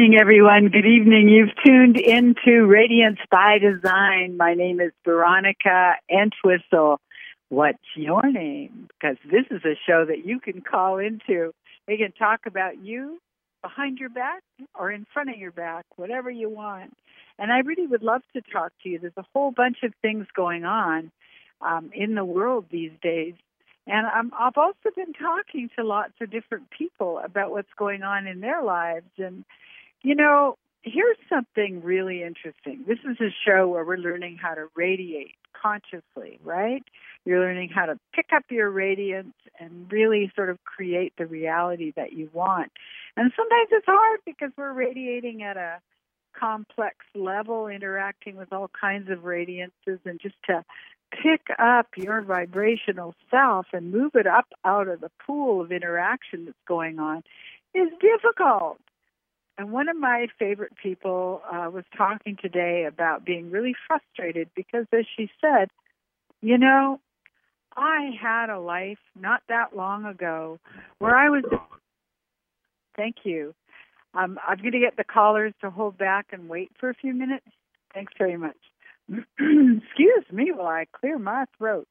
evening, everyone. Good evening. You've tuned into Radiance by Design. My name is Veronica Entwistle. What's your name? Because this is a show that you can call into. We can talk about you behind your back or in front of your back, whatever you want. And I really would love to talk to you. There's a whole bunch of things going on in the world these days. And I've also been talking to lots of different people about what's going on in their lives. And, you know, here's something really interesting. This is a show where we're learning how to radiate consciously, right? You're learning how to pick up your radiance and really sort of create the reality that you want. And sometimes it's hard because we're radiating at a complex level, interacting with all kinds of radiances, and just to pick up your vibrational self and move it up out of the pool of interaction that's going on is difficult. And one of my favorite people was talking today about being really frustrated because, as she said, you know, I had a life not that long ago where I was... Thank you. I'm going to get the callers to hold back and wait for a few minutes. Thanks very much. Excuse me while I clear my throat.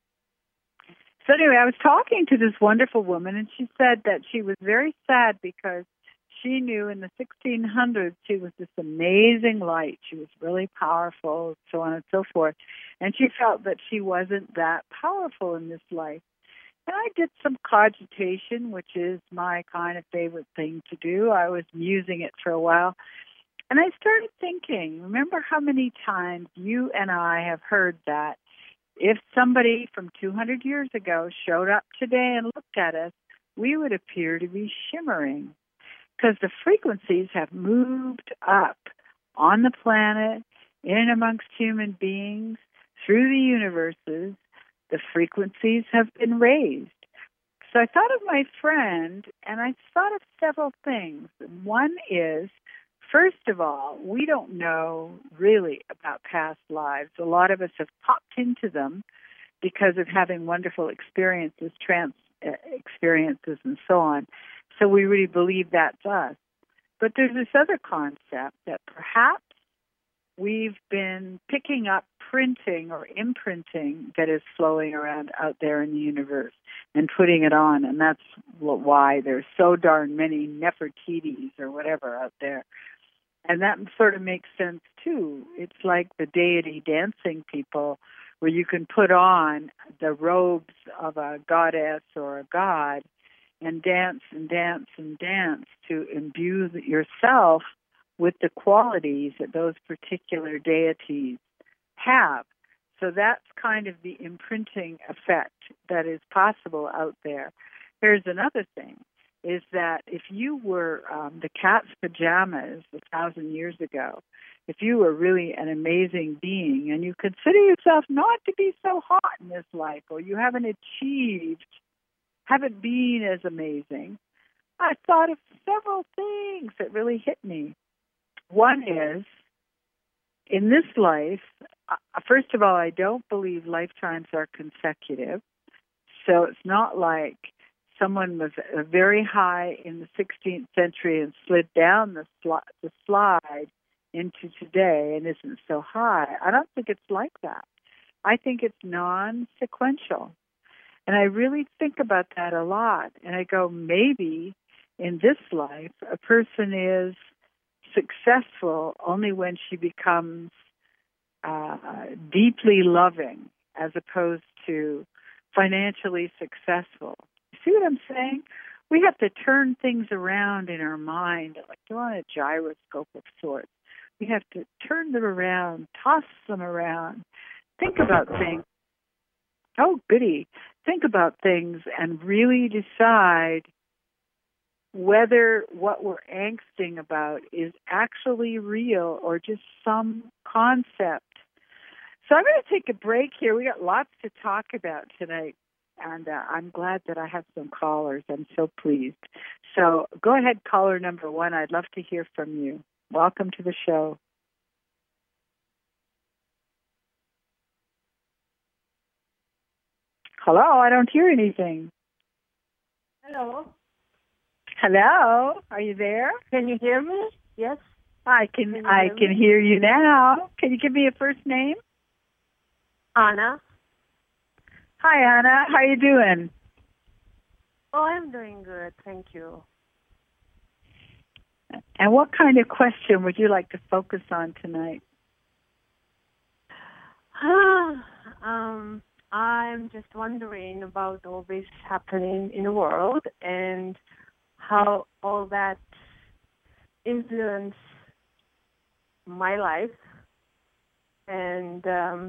So anyway, I was talking to this wonderful woman, and she said that she was very sad because she knew in the 1600s she was this amazing light. She was really powerful, so on and so forth. And she felt that she wasn't that powerful in this life. And I did some cogitation, which is my kind of favorite thing to do. I was musing it for a while. And I started thinking, remember how many times you and I have heard that if somebody from 200 years ago showed up today and looked at us, we would appear to be shimmering because the frequencies have moved up on the planet, in and amongst human beings, through the universes. The frequencies have been raised. So I thought of my friend, and I thought of several things. One is, first of all, we don't know really about past lives. A lot of us have popped into them because of having wonderful experiences, trance experiences, and so on. So we really believe that's us. But there's this other concept that perhaps we've been picking up printing or imprinting that is flowing around out there in the universe and putting it on. And that's why there's so darn many Nefertitis or whatever out there. And that sort of makes sense, too. It's like the deity dancing people where you can put on the robes of a goddess or a god and dance and dance and dance to imbue yourself with the qualities that those particular deities have. So that's kind of the imprinting effect that is possible out there. Here's another thing, is that if you were the cat's pajamas 1,000 years ago, if you were really an amazing being and you consider yourself not to be so hot in this life, or you haven't been as amazing, I thought of several things that really hit me. One is, in this life, first of all, I don't believe lifetimes are consecutive. So it's not like someone was very high in the 16th century and slid down the slide into today and isn't so high. I don't think it's like that. I think it's non-sequential. And I really think about that a lot. And I go, maybe in this life, a person is successful only when she becomes deeply loving as opposed to financially successful. You see what I'm saying? We have to turn things around in our mind, like they're on a gyroscope of sorts. We have to turn them around, toss them around, think about things. Oh, goody. Think about things and really decide whether what we're angsting about is actually real or just some concept. So I'm going to take a break here. We got lots to talk about tonight, and I'm glad that I have some callers. I'm so pleased. So go ahead, caller number one. I'd love to hear from you. Welcome to the show. Hello, I don't hear anything. Hello. Hello, are you there? Can you hear me? Yes. I can hear you now. Can you give me a first name? Anna. Hi, Anna. How are you doing? Oh, I'm doing good. Thank you. And what kind of question would you like to focus on tonight? I'm just wondering about all this happening in the world and how all that influence my life, and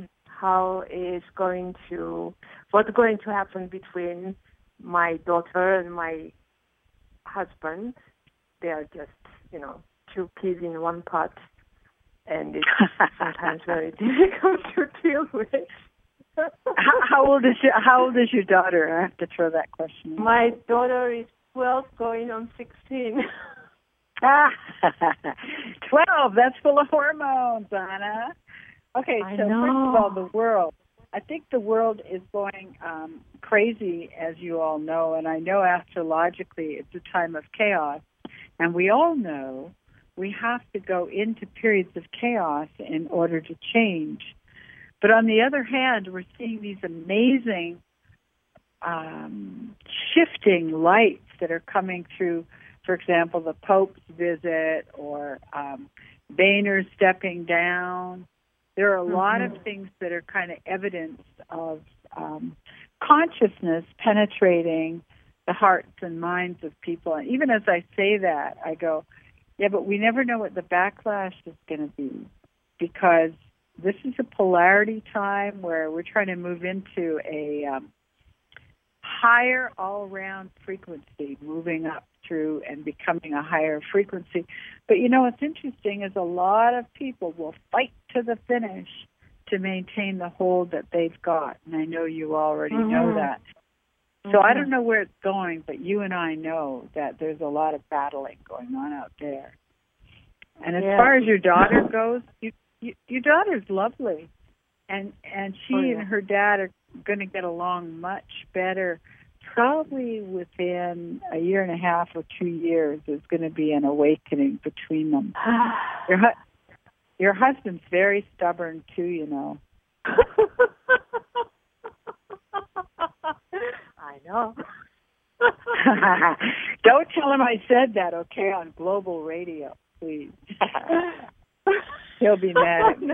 what's going to happen between my daughter and my husband. They are just, two peas in one pot, and it's sometimes very difficult to deal with. How old is your daughter? I have to throw that question in. My daughter is 12, going on 16. 12. That's full of hormones, Anna. Okay, I so know. First of all, the world. I think the world is going crazy, as you all know, and I know astrologically it's a time of chaos. And we all know we have to go into periods of chaos in order to change. But on the other hand, we're seeing these amazing shifting lights that are coming through, for example, the Pope's visit or Boehner stepping down. There are a lot of things that are kind of evidence of consciousness penetrating the hearts and minds of people. And even as I say that, I go, yeah, but we never know what the backlash is going to be, because this is a polarity time where we're trying to move into a higher all-around frequency, moving up through and becoming a higher frequency. But what's interesting is a lot of people will fight to the finish to maintain the hold that they've got. And I know you already know that. So I don't know where it's going, but you and I know that there's a lot of battling going on out there. And as far as your daughter goes, your daughter's lovely. And she and her dad are going to get along much better. Probably within a year and a half or 2 years, there's going to be an awakening between them. Your husband's very stubborn too, I know. Don't tell him I said that, okay, on global radio, please. He'll be mad at me.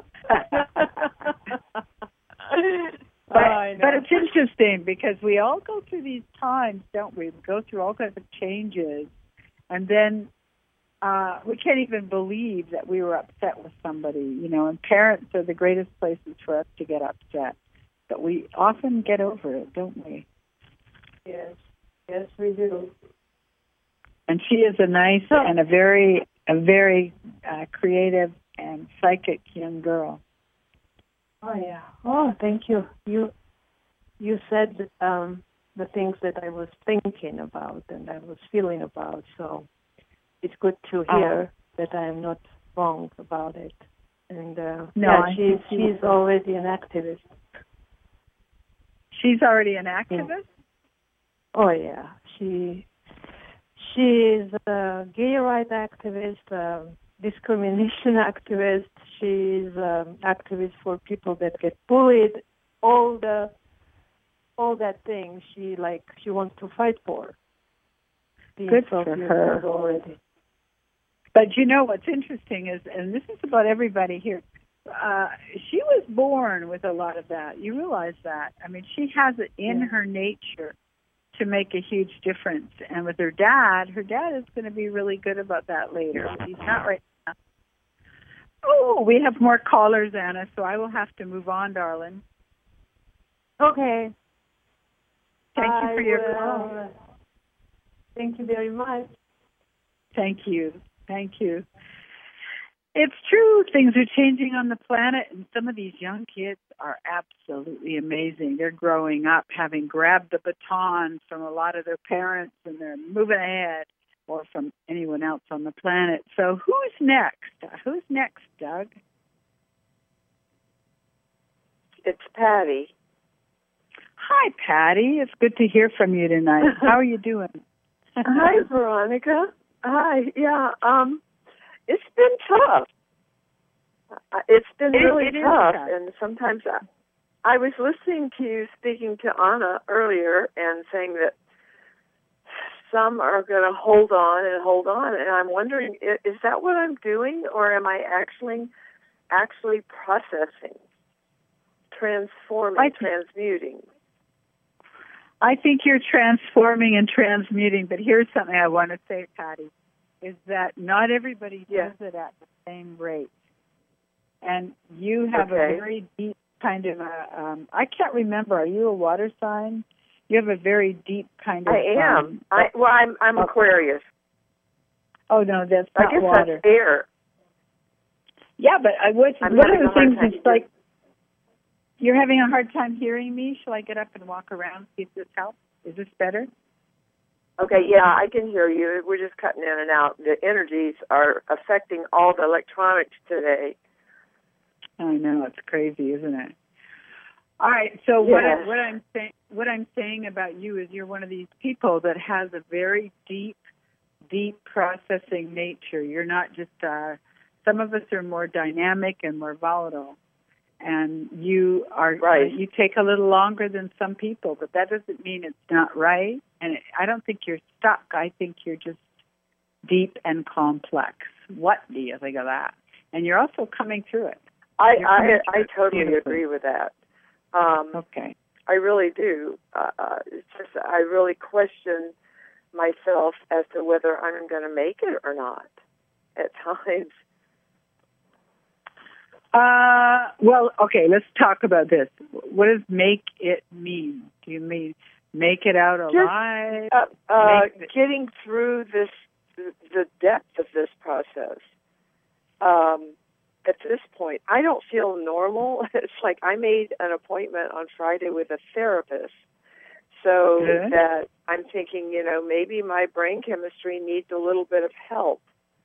But it's interesting because we all go through these times, don't we? We go through all kinds of changes, and then we can't even believe that we were upset with somebody, and parents are the greatest places for us to get upset. But we often get over it, don't we? Yes, we do. And she is a nice and a very creative and psychic young girl. Oh yeah. Oh, thank you. You said the things that I was thinking about and I was feeling about. So it's good to hear that I am not wrong about it. And she's already an activist. She's already an activist? Oh yeah. She is a gay rights activist, discrimination activist. She's activist for people that get bullied. All that thing she wants to fight for. Good for her. Already. But what's interesting is, and this is about everybody here, she was born with a lot of that. You realize that. I mean, she has it in her nature to make a huge difference. And with her dad is going to be really good about that later. He's not right now. Oh, we have more callers, Anna, so I will have to move on, darling. Okay. Thank you for your call. Thank you very much. Thank you. It's true. Things are changing on the planet, and some of these young kids are absolutely amazing. They're growing up having grabbed the baton from a lot of their parents, and they're moving ahead, or from anyone else on the planet. So who's next, Doug? It's Patty. Hi, Patty. It's good to hear from you tonight. How are you doing? Hi, Veronica. Hi. Yeah. it's been tough. It's been really tough, tough. and sometimes I was listening to you speaking to Anna earlier and saying that some are going to hold on, and I'm wondering, is that what I'm doing, or am I actually processing, transforming, transmuting? I think you're transforming and transmuting, but here's something I want to say, Patty, is that not everybody does it at the same rate. And you have a very deep kind of I can't remember, are you a water sign? You have a very deep kind of... I am. I'm Aquarius. Oh, no, that's not I guess water. That's air. Yeah, but one of the things is like, you're having a hard time hearing me. Shall I get up and walk around, see if this helps? Is this better? Okay, yeah, I can hear you. We're just cutting in and out. The energies are affecting all the electronics today. I know, it's crazy, isn't it? All right, so what I'm saying about you is you're one of these people that has a very deep processing nature. You're not just some of us are more dynamic and more volatile, and you are you take a little longer than some people, but that doesn't mean it's not right. And I don't think you're stuck. I think you're just deep and complex. What do you think of that? And you're also coming through it. I totally agree with that. Okay. I really do. It's just I really question myself as to whether I'm going to make it or not at times. Well, okay, let's talk about this. What does make it mean? Do you mean make it out alive? Just, getting through the depth of this process. At this point, I don't feel normal. It's like I made an appointment on Friday with a therapist, so that I'm thinking, maybe my brain chemistry needs a little bit of help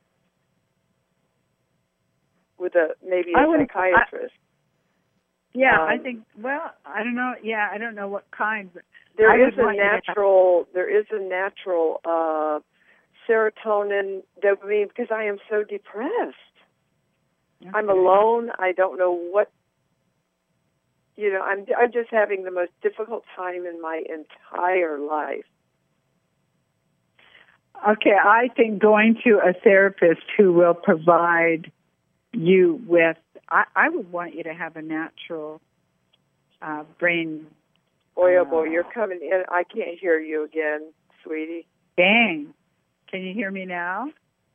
with maybe a psychiatrist. I think. Well, I don't know. Yeah, I don't know what kind. But there is a natural serotonin dopamine because I am so depressed. Okay. I'm alone. I don't know what. I'm just having the most difficult time in my entire life. Okay, I think going to a therapist who will provide you with, I would want you to have a natural brain. Boy, you're coming in. I can't hear you again, sweetie. Dang. Can you hear me now?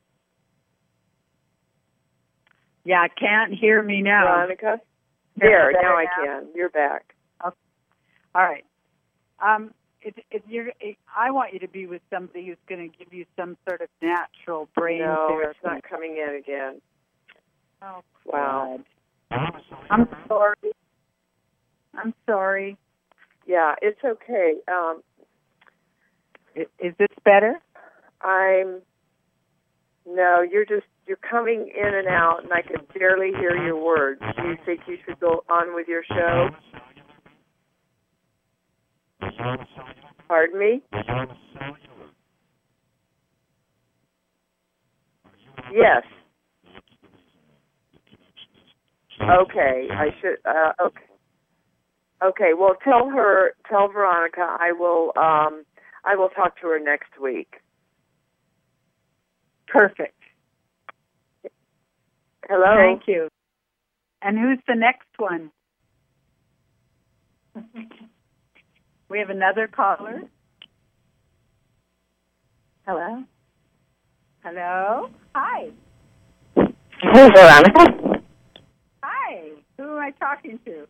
Yeah, can't hear me now. Veronica? There, now I can. You're back. Okay. All right. I want you to be with somebody who's going to give you some sort of natural brain therapy. No, it's not coming in again. Oh, wow. God. I'm sorry. Yeah, it's okay. Is this better? No, you're coming in and out, and I can barely hear your words. Do you think you should go on with your show? Pardon me? Yes. Okay, I should. Okay. Okay. Well, tell Veronica I will talk to her next week. Perfect. Hello. Thank you. And who's the next one? We have another caller. Hello. Hello. Hi. Hey, Veronica. Hi. Who am I talking to?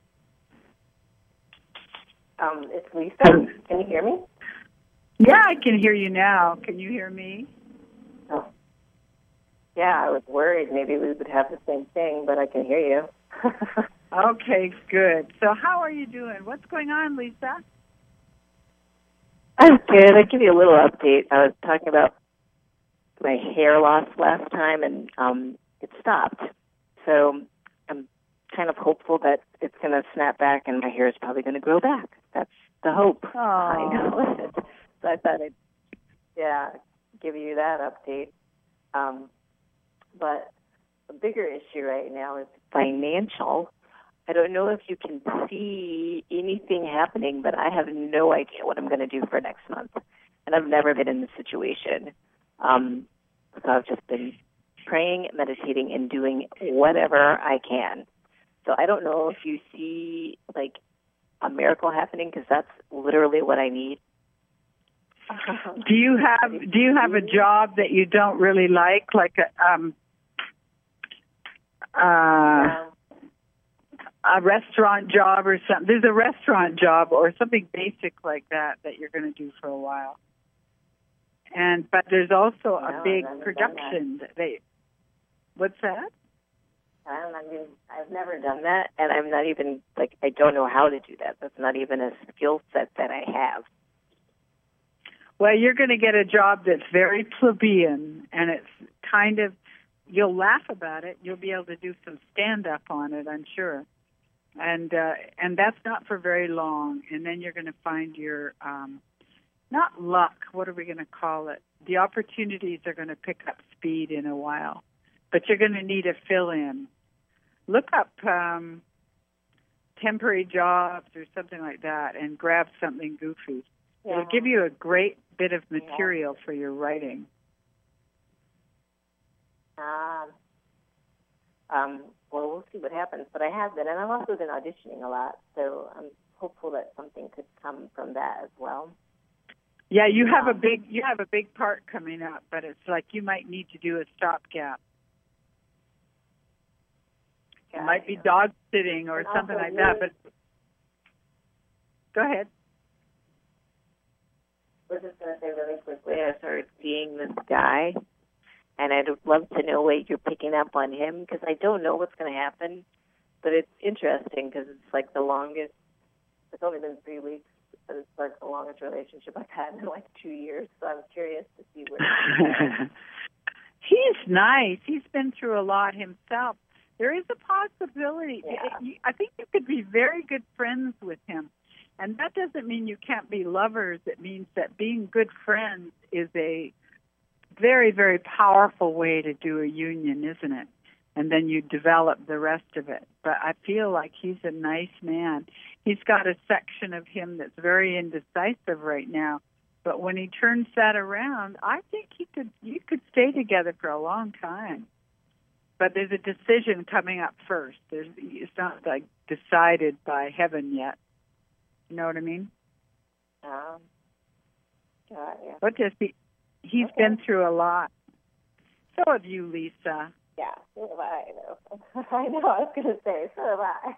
It's Lisa. Can you hear me? Yeah, I can hear you now. Can you hear me? Oh. Yeah, I was worried maybe we would have the same thing, but I can hear you. Okay, good. So how are you doing? What's going on, Lisa? I'm good. I'll give you a little update. I was talking about my hair loss last time, and it stopped. So I'm kind of hopeful that it's going to snap back and my hair is probably going to grow back. That's the hope. I know. So I thought I'd, give you that update. but a bigger issue right now is financial. I don't know if you can see anything happening, but I have no idea what I'm going to do for next month. And I've never been in this situation. So I've just been praying, meditating, and doing whatever I can. So I don't know if you see, like, a miracle happening, because that's literally what I need. Do you have a job that you don't really like a restaurant job or something? There's a restaurant job or something basic like that you're going to do for a while. But there's also a big production. What's that? I've never done that, and I'm not even, I don't know how to do that. That's not even a skill set that I have. Well, you're going to get a job that's very plebeian, and it's kind of, you'll laugh about it. You'll be able to do some stand-up on it, I'm sure. And that's not for very long. And then you're going to find your, not luck, what are we going to call it? The opportunities are going to pick up speed in a while. But you're going to need a fill-in. Look up temporary jobs or something like that and grab something goofy. Yeah. It'll give you a great bit of material for your writing. Well, we'll see what happens. But I have been, and I've also been auditioning a lot, so I'm hopeful that something could come from that as well. Yeah, you have a big part coming up, but it's like you might need to do a stopgap. It might be dog sitting or something like that. But go ahead. I was just going to say really quickly, I started seeing this guy, and I'd love to know what you're picking up on him, because I don't know what's going to happen, but it's interesting because it's like the longest, it's only been 3 weeks, but it's like the longest relationship I've had in like 2 years, so I'm curious to see where he's nice. He's been through a lot himself. There is a possibility. Yeah. I think you could be very good friends with him. And that doesn't mean you can't be lovers. It means that being good friends is a very, very powerful way to do a union, isn't it? And then you develop the rest of it. But I feel like he's a nice man. He's got a section of him that's very indecisive right now. But when he turns that around, I think you could stay together for a long time. But there's a decision coming up first. It's not like decided by heaven yet. You know what I mean? Yeah. What does he's been through a lot. So have you, Lisa. Yeah, so have I. I know. I was going to say, so have I.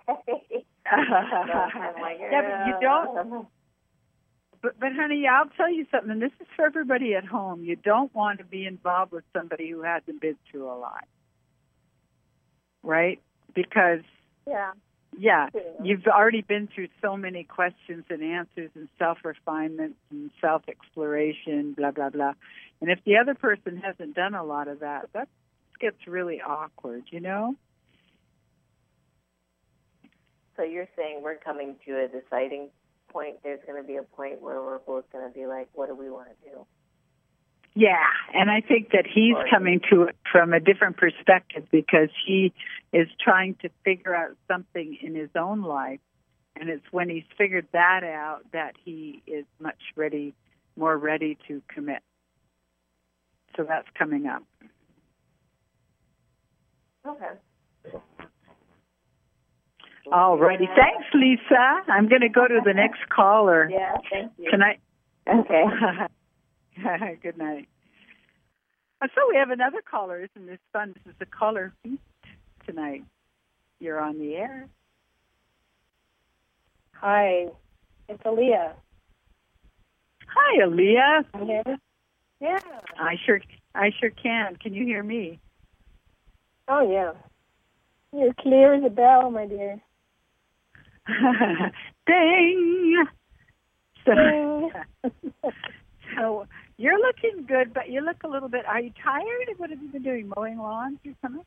Yeah, but you don't. But honey, I'll tell you something. And this is for everybody at home. You don't want to be involved with somebody who hasn't been through a lot. Right? Because, you've already been through so many questions and answers and self-refinement and self-exploration, blah, blah, blah. And if the other person hasn't done a lot of that gets really awkward, you know? So you're saying we're coming to a deciding point. There's going to be a point where we're both going to be like, what do we want to do? Yeah, and I think that he's coming to it from a different perspective because he is trying to figure out something in his own life, and it's when he's figured that out that he is much more ready to commit. So that's coming up. Okay. All righty. Thanks, Lisa. I'm going to go to the next caller. Yeah, thank you. Tonight. Okay. Good night. So we have another caller. Isn't this fun? This is a caller feast tonight. You're on the air. Hi, it's Aaliyah. Hi, Aaliyah. Can you hear me? Yeah. I sure can. Can you hear me? Oh, yeah. You're clear as a bell, my dear. Ding! Ding! So you're looking good, but you look a little bit. Are you tired? What have you been doing? Mowing lawns or something?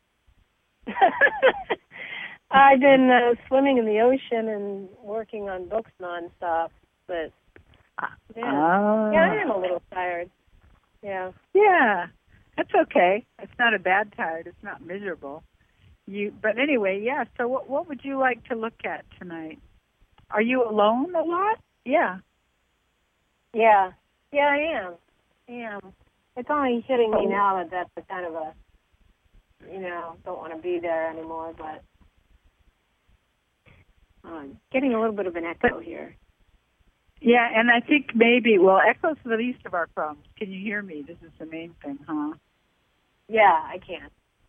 I've been swimming in the ocean and working on books nonstop, but I am a little tired. Yeah. Yeah. That's okay. It's not a bad tired. It's not miserable. But anyway, yeah. So what would you like to look at tonight? Are you alone a lot? Yeah. Yeah, I am. It's only hitting me now that that's a kind of a, don't want to be there anymore, but getting a little bit of an echo here. Yeah, and I think maybe, echo's the least of our problems. Can you hear me? This is the main thing, huh? Yeah, I can.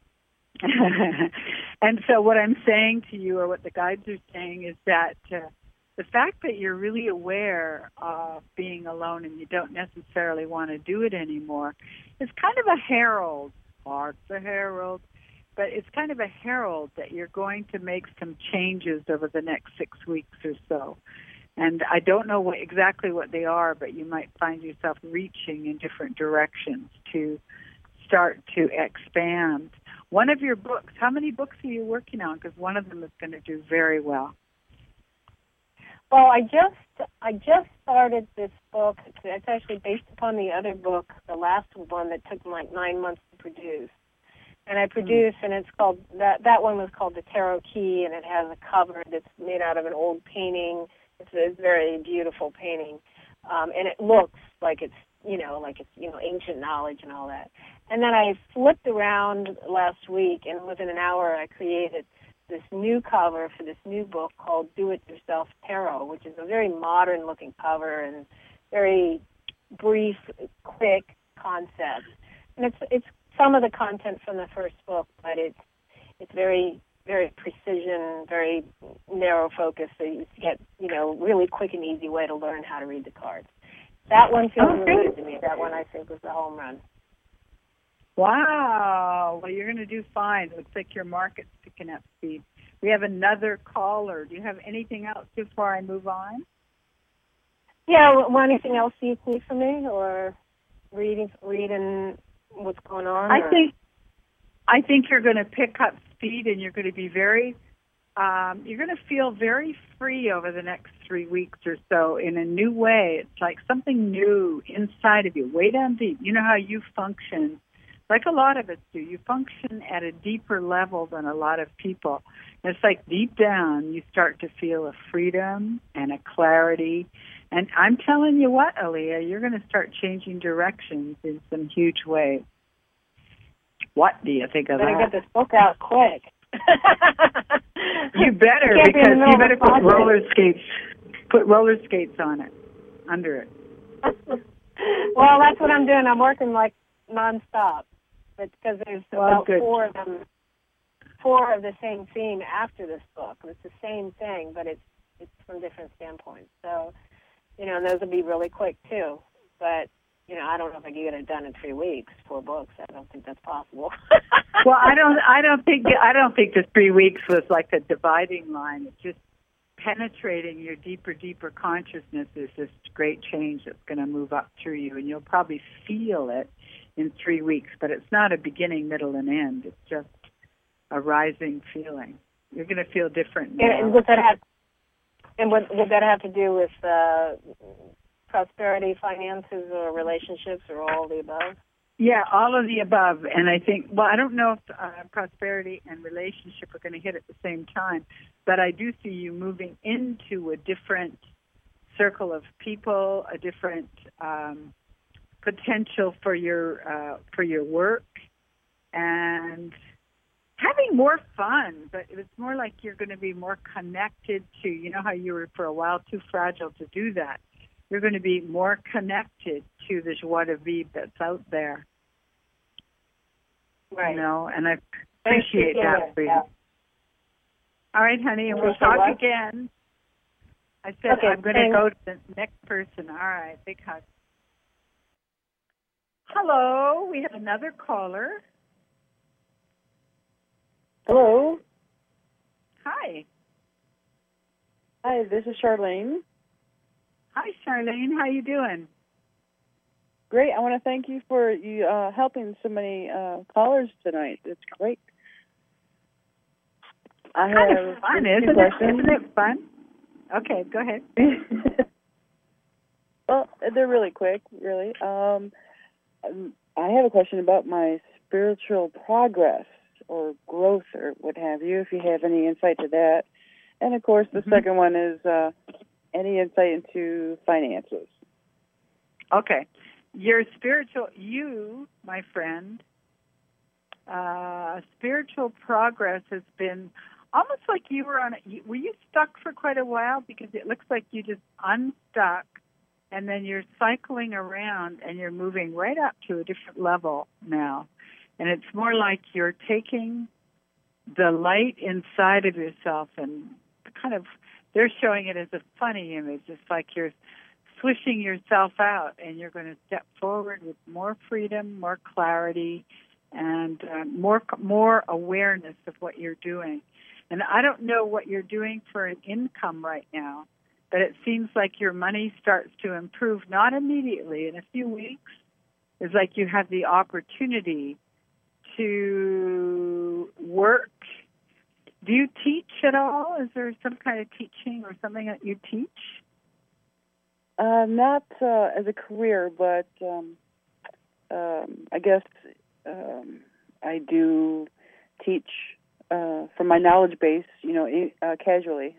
And so what I'm saying to you, or what the guides are saying, is that the fact that you're really aware of being alone and you don't necessarily want to do it anymore is kind of a herald. It's a herald. But it's kind of a herald that you're going to make some changes over the next 6 weeks or so. And I don't know exactly what they are, but you might find yourself reaching in different directions to start to expand. One of your books, how many books are you working on? Because one of them is going to do very well. Well, I just started this book. It's actually based upon the other book, the last one that took like 9 months to produce. And I produced, and it's called, that one was called The Tarot Key, and it has a cover that's made out of an old painting. It's a very beautiful painting. And it looks like it's ancient knowledge and all that. And then I flipped around last week, and within an hour I created this new cover for this new book called Do It Yourself Tarot, which is a very modern-looking cover and very brief, quick concept. And it's some of the content from the first book, but it's very, very precision, very narrow focus, so you get, really quick and easy way to learn how to read the cards. That one feels really good to me. That one I think was a home run. Wow. Well, you're going to do fine. It looks like your market's picking up speed. We have another caller. Do you have anything else before I move on? Yeah, well, anything else you need from me, or reading what's going on? I think you're going to pick up speed, and you're going to be very, you're going to feel very free over the next 3 weeks or so in a new way. It's like something new inside of you, way down deep. You know how you function, like a lot of us do. You function at a deeper level than a lot of people. And it's like deep down, you start to feel a freedom and a clarity. And I'm telling you what, Aaliyah, you're going to start changing directions in some huge ways. What do you think of that? Better get this book out quick. You better, because you better put roller skates on it, under it. Well, that's what I'm doing. I'm working like nonstop. It's because there's about four of the same theme after this book. It's the same thing, but it's from different standpoints. So, those will be really quick too. But I don't know if I can get it done in 3 weeks, 4 books. I don't think that's possible. Well, I don't think the 3 weeks was like a dividing line. It's just penetrating your deeper consciousness is this great change that's going to move up through you, and you'll probably feel it in 3 weeks. But it's not a beginning, middle, and end. It's just a rising feeling. You're going to feel different now. And would that have to do with prosperity, finances, or relationships, or all of the above? Yeah, all of the above. And I think, I don't know if prosperity and relationship are going to hit at the same time, but I do see you moving into a different circle of people, a different potential for your work, and having more fun. But it's more like you're going to be more connected to, how you were for a while too fragile to do that. You're going to be more connected to the joie de vivre that's out there. Right. And I appreciate that for you. Yeah. All right, honey, and we'll talk again. I said I'm going to go to the next person. All right, big hug. Hello, we have another caller. Hello. Hi. Hi, this is Charlene. Hi, Charlene. How you doing? Great. I want to thank you for helping so many callers tonight. It's great. I have kind of fun, isn't it fun? Okay, go ahead. Well, they're really quick, really. I have a question about my spiritual progress or growth or what have you, if you have any insight to that. And, of course, the second one is any insight into finances. Okay. Your spiritual, my friend, spiritual progress has been almost like you were were you stuck for quite a while? Because it looks like you just unstuck and then you're cycling around and you're moving right up to a different level now. And it's more like you're taking the light inside of yourself and they're showing it as a funny image. It's like you're swishing yourself out and you're going to step forward with more freedom, more clarity, and more awareness of what you're doing. And I don't know what you're doing for an income right now, but it seems like your money starts to improve, not immediately. In a few weeks, it's like you have the opportunity to work. Do you teach at all? Is there some kind of teaching or something that you teach? Not as a career, but I guess I do teach from my knowledge base, casually.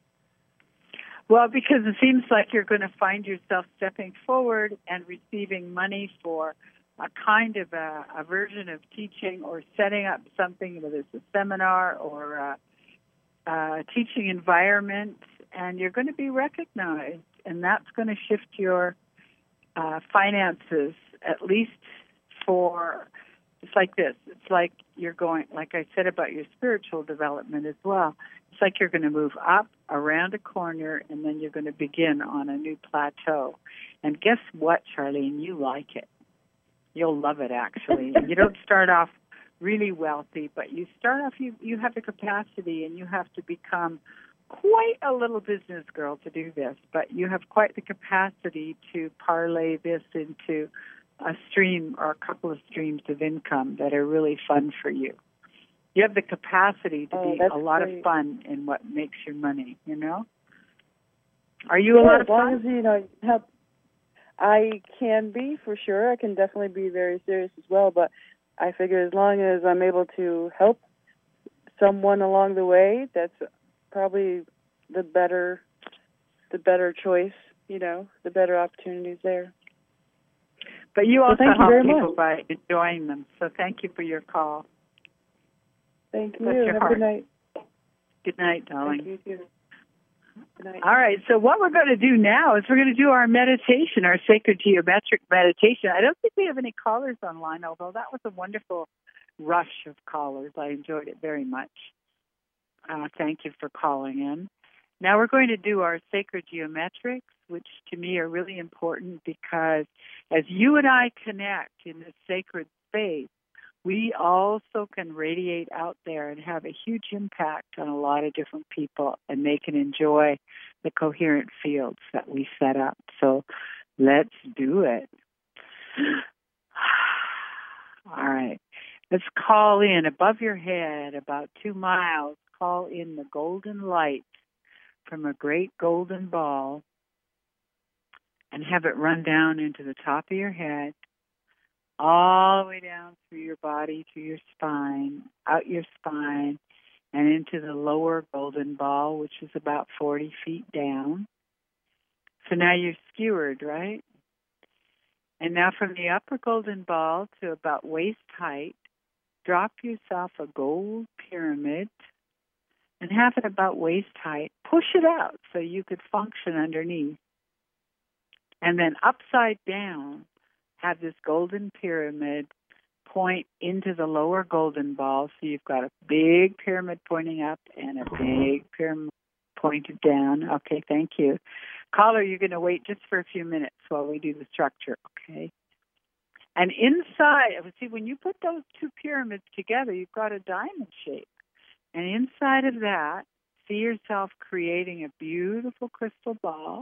Well, because it seems like you're going to find yourself stepping forward and receiving money for a kind of a version of teaching or setting up something, whether it's a seminar or a teaching environment, and you're going to be recognized, and that's going to shift your finances, at least for, it's like this. It's like you're going, like I said about your spiritual development as well, it's like you're going to move up around a corner, and then you're going to begin on a new plateau. And guess what, Charlene? You like it. You'll love it, actually. And you don't start off really wealthy, but you start off, you have the capacity, and you have to become quite a little business girl to do this, but you have quite the capacity to parlay this into a stream or a couple of streams of income that are really fun for you. You have the capacity to be a lot of fun in what makes your money, Are you a lot of fun? As long as, I can be, for sure. I can definitely be very serious as well, but I figure as long as I'm able to help someone along the way, that's probably the better choice, the better opportunities there. But you also help people by enjoying them, so thank you for your call. Thank you. Have a good night. Good night, darling. Thank you, too. Good night. All right, so what we're going to do now is we're going to do our meditation, our sacred geometric meditation. I don't think we have any callers online, although that was a wonderful rush of callers. I enjoyed it very much. Thank you for calling in. Now we're going to do our sacred geometrics, which to me are really important because as you and I connect in this sacred space, we also can radiate out there and have a huge impact on a lot of different people, and they can enjoy the coherent fields that we set up. So let's do it. All right. Let's call in above your head, about 2 miles, call in the golden light from a great golden ball and have it run down into the top of your head, all the way down through your body, to your spine, out your spine, and into the lower golden ball, which is about 40 feet down. So now you're skewered, right? And now from the upper golden ball to about waist height, drop yourself a gold pyramid and have it about waist height. Push it out so you could function underneath. And then upside down, have this golden pyramid point into the lower golden ball. So you've got a big pyramid pointing up and a big pyramid pointed down. Okay, thank you. Caller, you're going to wait just for a few minutes while we do the structure, okay? And inside, see, when you put those two pyramids together, you've got a diamond shape. And inside of that, see yourself creating a beautiful crystal ball.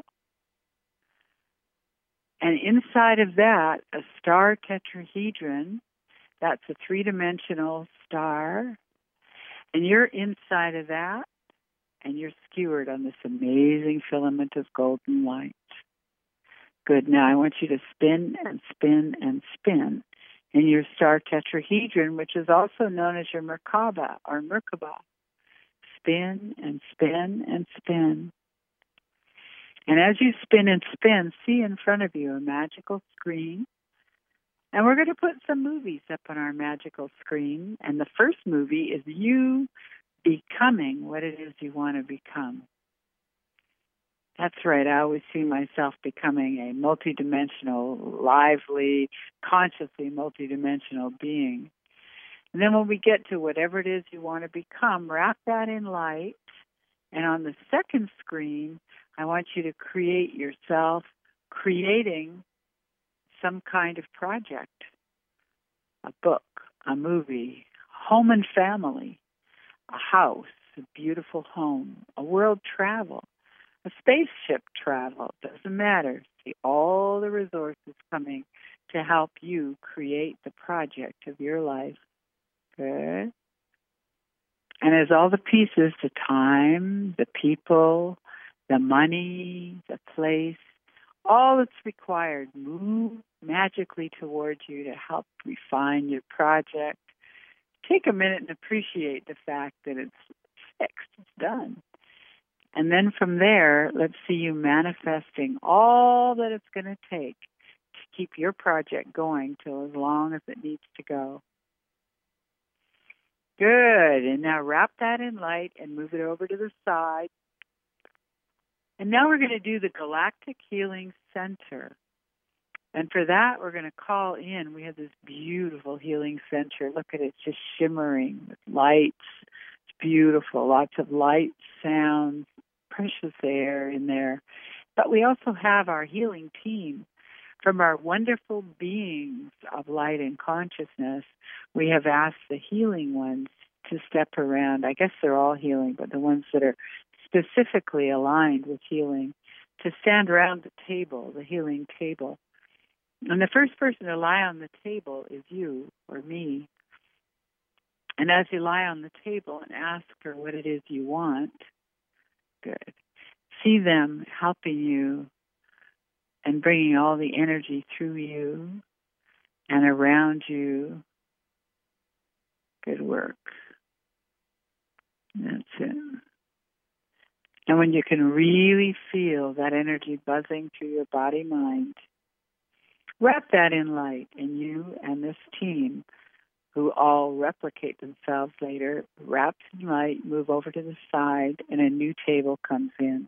And inside of that, a star tetrahedron. That's a three-dimensional star. And you're inside of that, and you're skewered on this amazing filament of golden light. Good. Now I want you to spin and spin and spin in your star tetrahedron, which is also known as your Merkaba or Merkaba. Spin and spin and spin. And as you spin and spin, see in front of you a magical screen. And we're going to put some movies up on our magical screen. And the first movie is you becoming what it is you want to become. That's right. I always see myself becoming a multidimensional, lively, consciously multidimensional being. And then when we get to whatever it is you want to become, wrap that in light. And on the second screen, I want you to create yourself creating some kind of project, a book, a movie, home and family, a house, a beautiful home, a world travel, a spaceship travel. Doesn't matter. See all the resources coming to help you create the project of your life. Good. And as all the pieces, the time, the people, the money, the place, all that's required move magically towards you to help refine your project. Take a minute and appreciate the fact that it's fixed, it's done. And then from there, let's see you manifesting all that it's going to take to keep your project going till as long as it needs to go. Good. And now wrap that in light and move it over to the side. And now we're going to do the Galactic Healing Center. And for that, we're going to call in. We have this beautiful healing center. Look at it, it's just shimmering with lights. It's beautiful. Lots of light, sounds, precious air in there. But we also have our healing team. From our wonderful beings of light and consciousness, we have asked the healing ones to step around. I guess they're all healing, but the ones that are specifically aligned with healing, to stand around the table, the healing table. And the first person to lie on the table is you or me. And as you lie on the table and ask her what it is you want, good. See them helping you and bringing all the energy through you and around you. Good work. That's it. And when you can really feel that energy buzzing through your body, mind, wrap that in light, and you and this team, who all replicate themselves later, wrapped in light, move over to the side, and a new table comes in.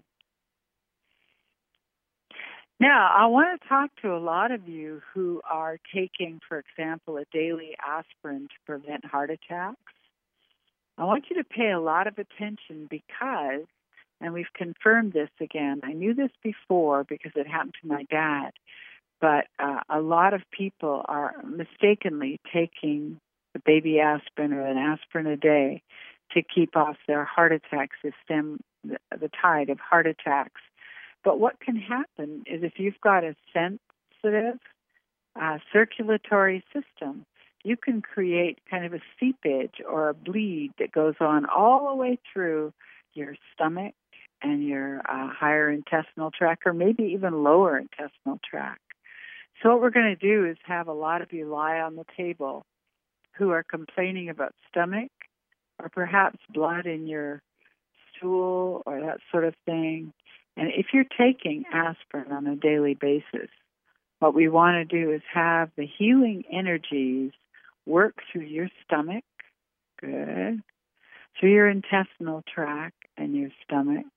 Now, I want to talk to a lot of you who are taking, for example, a daily aspirin to prevent heart attacks. I want you to pay a lot of attention because, and we've confirmed this again, I knew this before because it happened to my dad, but a lot of people are mistakenly taking the baby aspirin or an aspirin a day to keep off their heart attacks, to stem the tide of heart attacks. But what can happen is if you've got a sensitive circulatory system, you can create kind of a seepage or a bleed that goes on all the way through your stomach and your higher intestinal tract, or maybe even lower intestinal tract. So what we're going to do is have a lot of you lie on the table who are complaining about stomach or perhaps blood in your stool or that sort of thing. And if you're taking aspirin on a daily basis, what we want to do is have the healing energies work through your stomach, good, through your intestinal tract and your stomach,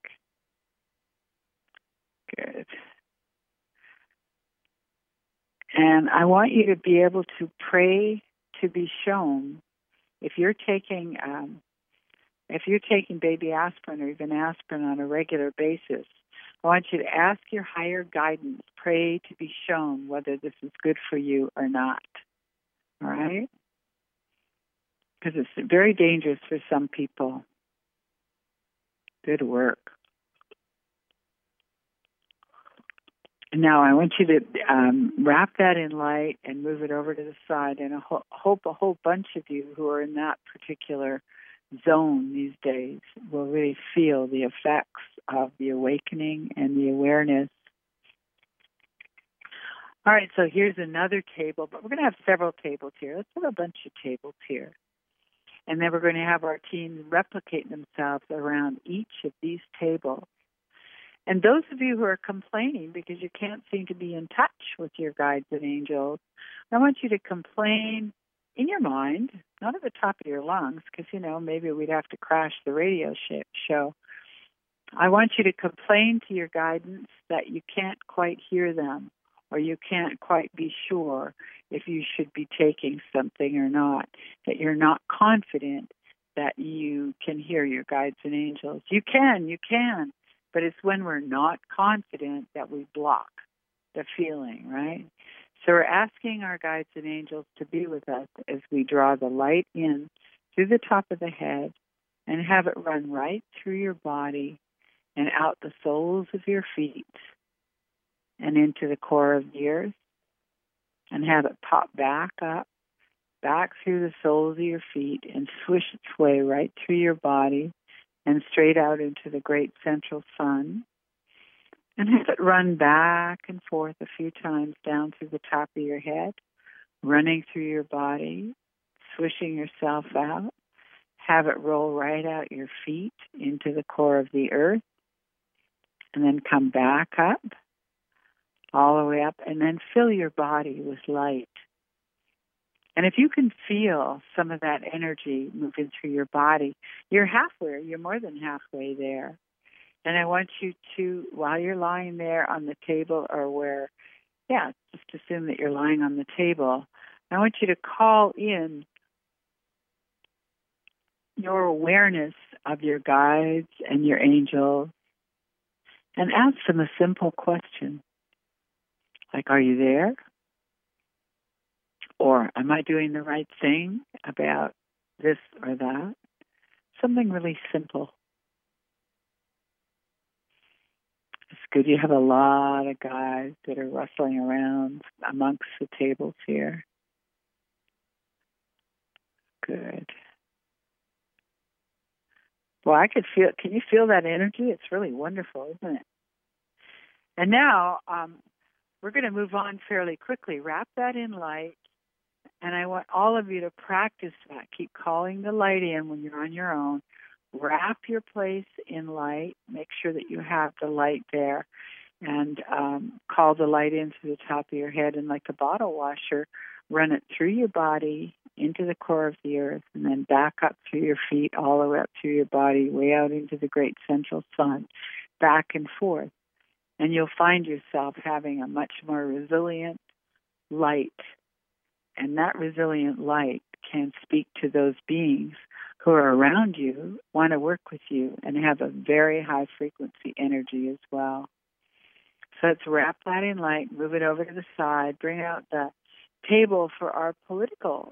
good. And I want you to be able to pray to be shown. If you're taking baby aspirin or even aspirin on a regular basis, I want you to ask your higher guidance, pray to be shown whether this is good for you or not. All right? Because it's very dangerous for some people. Good work. Now, I want you to wrap that in light and move it over to the side. And I hope a whole bunch of you who are in that particular zone these days will really feel the effects of the awakening and the awareness. All right, so here's another table, but we're going to have several tables here. Let's have a bunch of tables here. And then we're going to have our teams replicate themselves around each of these tables. And those of you who are complaining because you can't seem to be in touch with your guides and angels, I want you to complain in your mind, not at the top of your lungs, because, maybe we'd have to crash the radio show. I want you to complain to your guidance that you can't quite hear them, or you can't quite be sure if you should be taking something or not, that you're not confident that you can hear your guides and angels. You can, but it's when we're not confident that we block the feeling, right? So we're asking our guides and angels to be with us as we draw the light in through the top of the head and have it run right through your body and out the soles of your feet and into the core of the earth, and have it pop back up, back through the soles of your feet and swish its way right through your body and straight out into the great central sun, and have it run back and forth a few times down through the top of your head, running through your body, swishing yourself out. Have it roll right out your feet into the core of the earth, and then come back up, all the way up, and then fill your body with light. And if you can feel some of that energy moving through your body, you're more than halfway there. And I want you to, while you're lying there on the table or just assume that you're lying on the table, I want you to call in your awareness of your guides and your angels and ask them a simple question. Like, are you there? Or am I doing the right thing about this or that? Something really simple. It's good you have a lot of guys that are rustling around amongst the tables here. Good. Well, I could feel, can you feel that energy? It's really wonderful, isn't it? And now, we're going to move on fairly quickly. Wrap that in light, and I want all of you to practice that. Keep calling the light in when you're on your own. Wrap your place in light. Make sure that you have the light there, and call the light into the top of your head, and like a bottle washer, run it through your body into the core of the earth, and then back up through your feet, all the way up through your body, way out into the great central sun, back and forth. And you'll find yourself having a much more resilient light. And that resilient light can speak to those beings who are around you, want to work with you, and have a very high frequency energy as well. So let's wrap that in light, move it over to the side, bring out the table for our political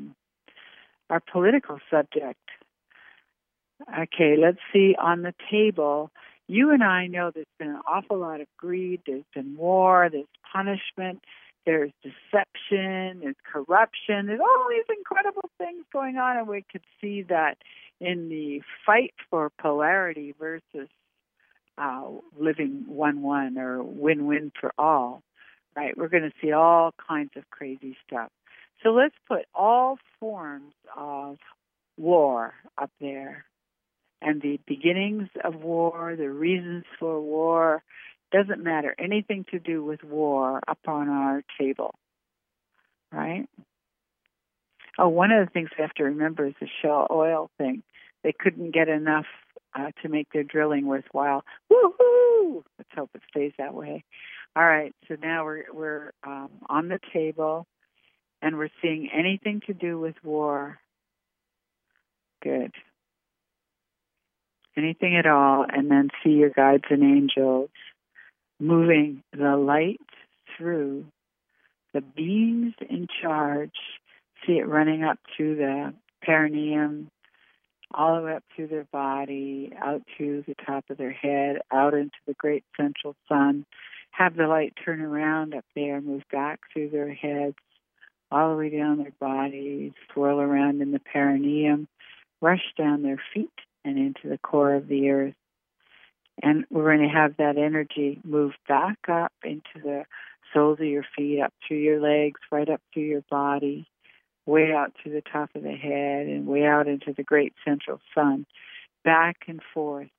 subject. Okay, let's see on the table. You and I know there's been an awful lot of greed, there's been war, there's punishment, there's deception, there's corruption, there's all these incredible things going on, and we could see that in the fight for polarity versus living 1-1 or win-win for all, right? We're going to see all kinds of crazy stuff. So let's put all forms of war up there. And the beginnings of war, the reasons for war, doesn't matter. Anything to do with war up on our table, right? Oh, one of the things we have to remember is the Shell Oil thing. They couldn't get enough to make their drilling worthwhile. Woohoo! Let's hope it stays that way. All right, so now we're on the table, and we're seeing anything to do with war. Good. Anything at all, and then see your guides and angels moving the light through the beings in charge. See it running up through the perineum, all the way up through their body, out through the top of their head, out into the great central sun. Have the light turn around up there, move back through their heads, all the way down their bodies, swirl around in the perineum, rush down their feet and into the core of the earth. And we're going to have that energy move back up into the soles of your feet, up through your legs, right up through your body, way out to the top of the head, and way out into the great central sun, back and forth,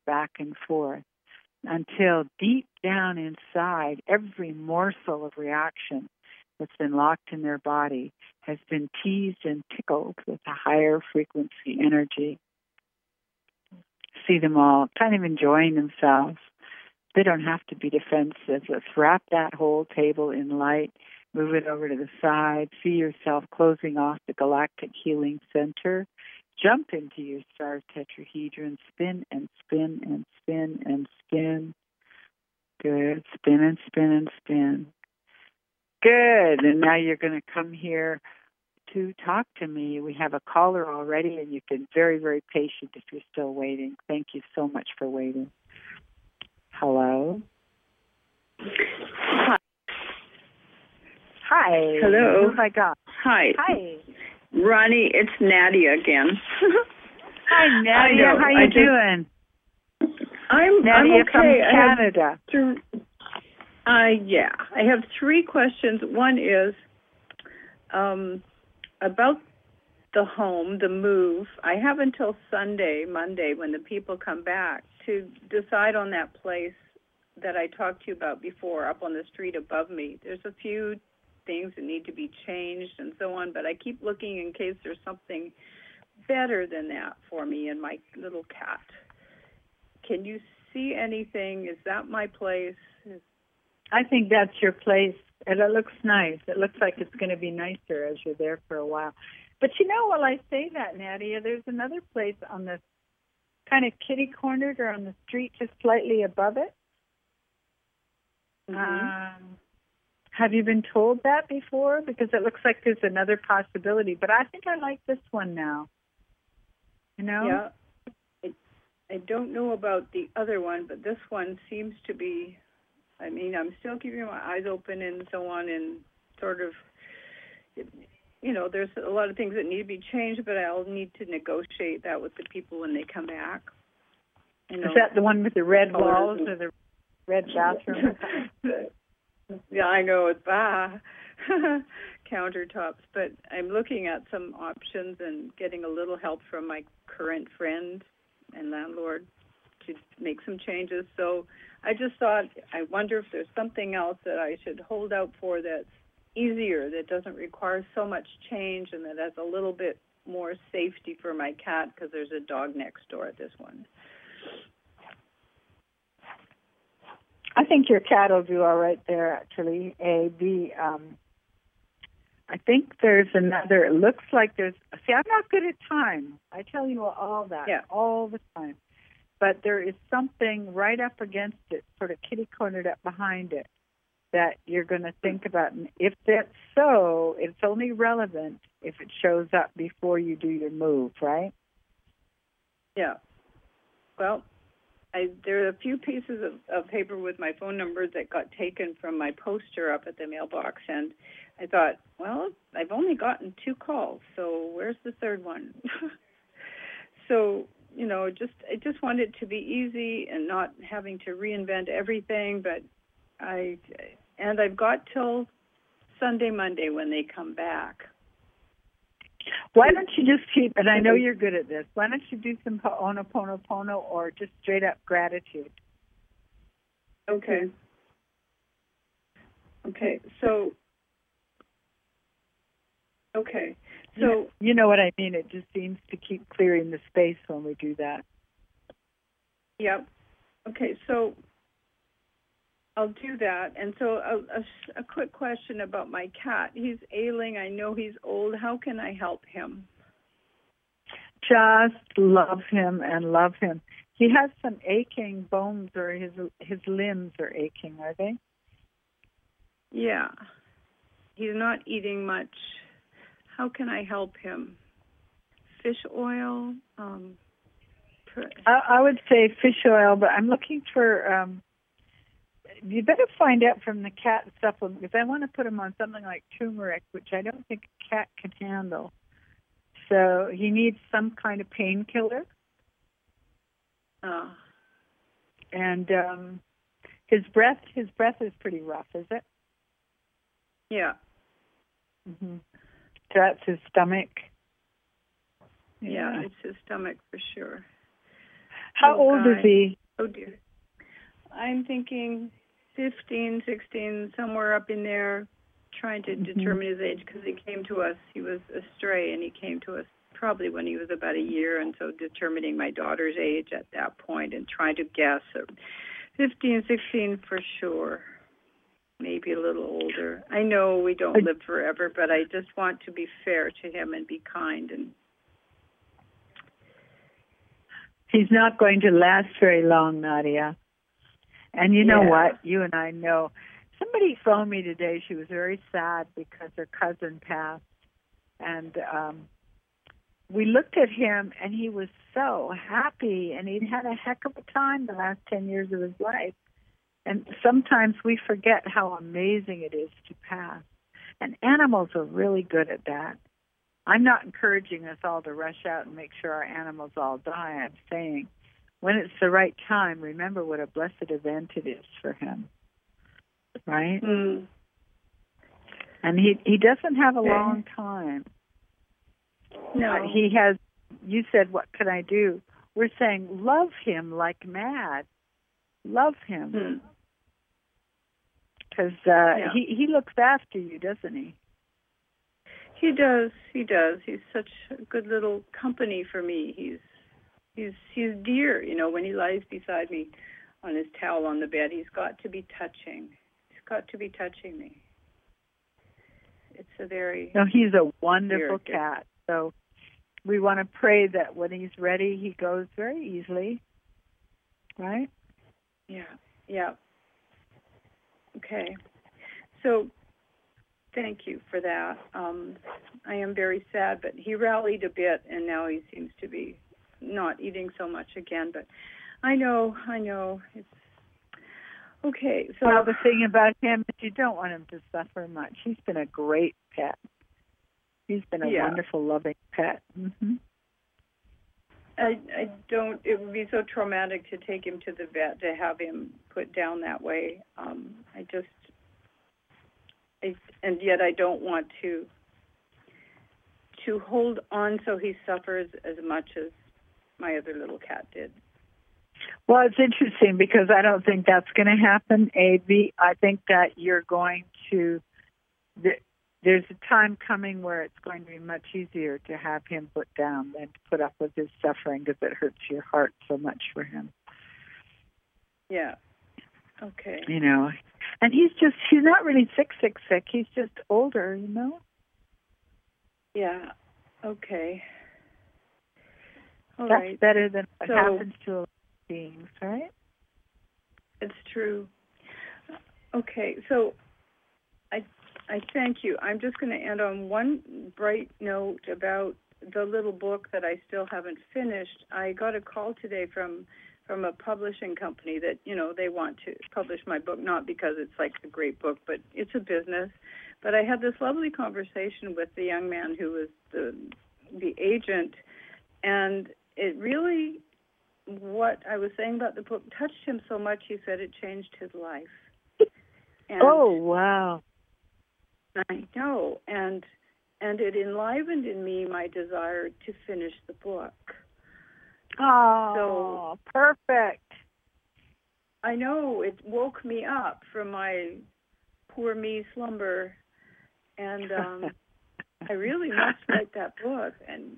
until deep down inside, every morsel of reaction that's been locked in their body has been teased and tickled with a higher frequency energy. See them all kind of enjoying themselves. They don't have to be defensive. Let's wrap that whole table in light, move it over to the side, see yourself closing off the galactic healing center, jump into your star tetrahedron, spin and spin and spin and spin. Good. Spin and spin and spin. Good. And now you're going to come here to talk to me. We have a caller already, and you've been very, very patient if you're still waiting. Thank you so much for waiting. Hello? Hi. Hi. Hello. Who have I got? Hi. Hi. Ronnie, it's Nadia again. Hi, Nadia. How you doing? I'm Nadia okay. from Canada. Yeah. I have 3 questions. One is about the home, the move. I have until Monday, when the people come back, to decide on that place that I talked to you about before, up on the street above me. There's a few things that need to be changed and so on, but I keep looking in case there's something better than that for me and my little cat. Can you see anything? Is that my place? I think that's your place, and it looks nice. It looks like it's going to be nicer as you're there for a while. But you know, while I say that, Nadia, there's another place on the kind of kitty-cornered or on the street just slightly above it. Mm-hmm. Have you been told that before? Because it looks like there's another possibility. But I think I like this one now. You know? Yeah. I don't know about the other one, but this one seems to be, I mean, I'm still keeping my eyes open and so on, and sort of, you know, there's a lot of things that need to be changed, but I'll need to negotiate that with the people when they come back. You know, is that the one with the red walls or the red bathroom? Yeah, I know, it's countertops, but I'm looking at some options and getting a little help from my current friend and landlord to make some changes. So I just thought, I wonder if there's something else that I should hold out for that's easier, that doesn't require so much change, and that has a little bit more safety for my cat, because there's a dog next door at this one. I think your cat will do all right there, actually. I think there's another. It looks like there's. See, I'm not good at time. I tell you all that all the time. But there is something right up against it, sort of kitty-cornered up behind it, that you're going to think about. And if that's so, it's only relevant if it shows up before you do your move, right? Yeah. Well, there are a few pieces of paper with my phone number that got taken from my poster up at the mailbox, and I thought, well, I've only gotten 2 calls, so where's the third one? So, you know, I just want it to be easy and not having to reinvent everything, but I've got till Monday when they come back. Why don't you just keep, and I know you're good at this, why don't you do some Ho'oponopono or just straight up gratitude? Okay. So you know what I mean. It just seems to keep clearing the space when we do that. Yep. Okay, so I'll do that. And so a quick question about my cat. He's ailing. I know he's old. How can I help him? Just love him and love him. He has some aching bones, or his limbs are aching, are they? Yeah. He's not eating much. How can I help him? Fish oil? I would say fish oil, but I'm looking for... you better find out from the cat supplement, because I want to put him on something like turmeric, which I don't think a cat can handle. So he needs some kind of painkiller. And his breath is pretty rough, is it? Yeah. Mm-hmm. So that's his stomach. Yeah, it's his stomach for sure. How old is he? Oh, dear. I'm thinking 15, 16, somewhere up in there, trying to determine his age, because he came to us. He was a stray, and he came to us probably when he was about a year, and so determining my daughter's age at that point and trying to guess. 15, 16 for sure. Maybe a little older. I know we don't live forever, but I just want to be fair to him and be kind. And he's not going to last very long, Nadia. And you know what? You and I know. Somebody phoned me today. She was very sad because her cousin passed. And we looked at him, and he was so happy, and he'd had a heck of a time the last 10 years of his life. And sometimes we forget how amazing it is to pass. And animals are really good at that. I'm not encouraging us all to rush out and make sure our animals all die. I'm saying when it's the right time, remember what a blessed event it is for him. Right? Mm. And he doesn't have a long time. No. He has, you said, what can I do? We're saying love him like mad. Love him. Because he looks after you, doesn't he? He does. He does. He's such a good little company for me. He's dear. You know, when he lies beside me on his towel on the bed, he's got to be touching. He's got to be touching me. It's a very... No, he's a wonderful cat. So we want to pray that when he's ready, he goes very easily. Right? Yeah. Okay. So thank you for that. I am very sad, but he rallied a bit, and now he seems to be not eating so much again. But I know. It's okay. So well, the thing about him is you don't want him to suffer much. He's been a great pet. He's been a wonderful, loving pet. Mm-hmm. I don't. It would be so traumatic to take him to the vet, to have him put down that way. And yet I don't want to hold on so he suffers as much as my other little cat did. Well, it's interesting because I don't think that's going to happen, A.B. I think that you're going to... There's a time coming where it's going to be much easier to have him put down than to put up with his suffering because it hurts your heart so much for him. Yeah. Okay. You know, and he's not really sick. He's just older, you know? Yeah. Okay. All That's right. better than what happens to a lot of beings, right? It's true. Okay, so I thank you. I'm just going to end on one bright note about the little book that I still haven't finished. I got a call today from a publishing company that, you know, they want to publish my book, not because it's like a great book, but it's a business. But I had this lovely conversation with the young man who was the agent, and it really, what I was saying about the book touched him so much, he said it changed his life. And oh, wow. I know, and it enlivened in me my desire to finish the book. Oh, so, perfect. I know, it woke me up from my poor me slumber, and I really must write that book, and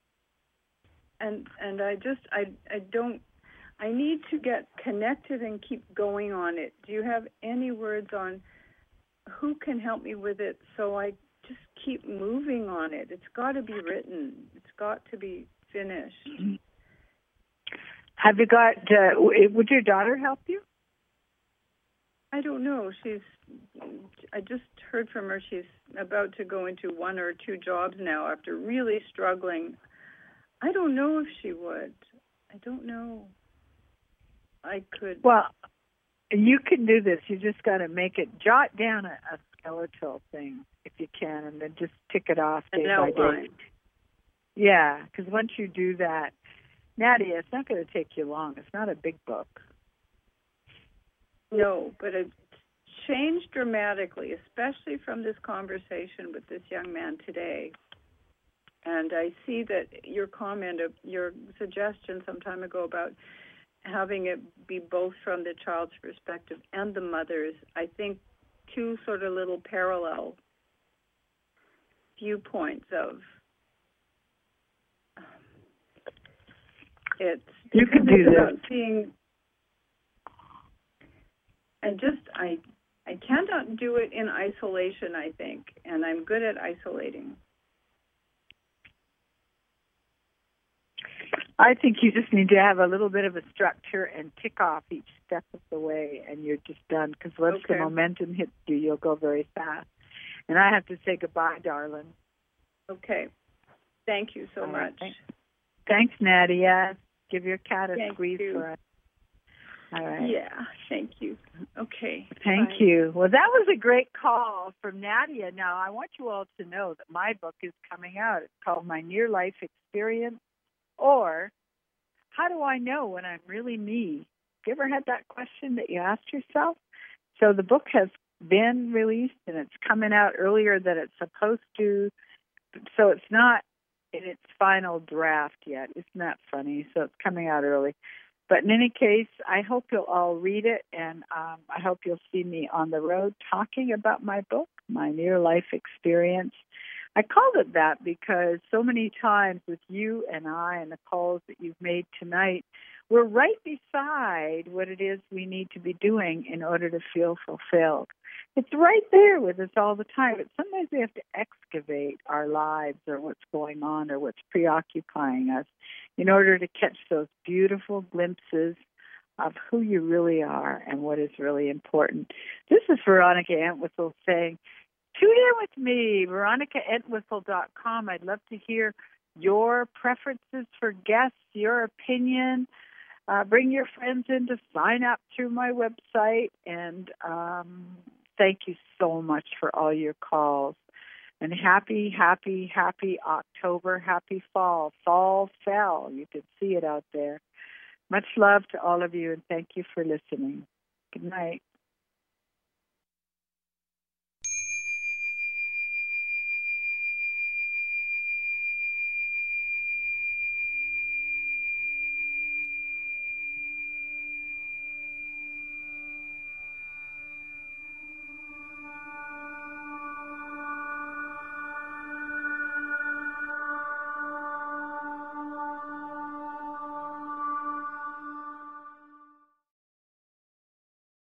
I need to get connected and keep going on it. Do you have any words on who can help me with it so I just keep moving on it? It's got to be written. It's got to be finished. Have you got, would your daughter help you? I don't know. I just heard from her. She's about to go into 1 or 2 jobs now after really struggling. I don't know if she would. I don't know. I could. Well, you can do this. You just got to jot down a skeletal thing if you can, and then just tick it off day by day. Yeah, because once you do that, Nadia, it's not going to take you long. It's not a big book. No, but it changed dramatically, especially from this conversation with this young man today. And I see that your suggestion some time ago about having it be both from the child's perspective and the mother's, I think two sort of little parallel viewpoints of it's. You can do that. Seeing, I cannot do it in isolation, I think, and I'm good at isolating. I think you just need to have a little bit of a structure and tick off each step of the way, and you're just done. Because once the momentum hits you, you'll go very fast. And I have to say goodbye, darling. Okay. Thank you so much. Thanks, Nadia. Give your cat a Thank squeeze you. for us. All right. Yeah, thank you. Okay. Thank bye. you. Well, that was a great call from Nadia. Now, I want you all to know that my book is coming out. It's called My Near Life Experience, or How Do I Know When I'm Really Me? Have you ever had that question that you asked yourself? So the book has been released, and it's coming out earlier than it's supposed to. So it's not in its final draft yet. Isn't that funny? So it's coming out early. But in any case, I hope you'll all read it, and I hope you'll see me on the road talking about my book, My Near Life Experience. I called it that because so many times with you and I and the calls that you've made tonight, we're right beside what it is we need to be doing in order to feel fulfilled. It's right there with us all the time, but sometimes we have to excavate our lives or what's going on or what's preoccupying us in order to catch those beautiful glimpses of who you really are and what is really important. This is Veronica Entwistle saying, tune in with me, veronicaentwistle.com. I'd love to hear your preferences for guests, your opinion. Bring your friends in to sign up through my website. And thank you so much for all your calls. And happy, happy, happy October, happy fall. Fall fell. You can see it out there. Much love to all of you, and thank you for listening. Good night.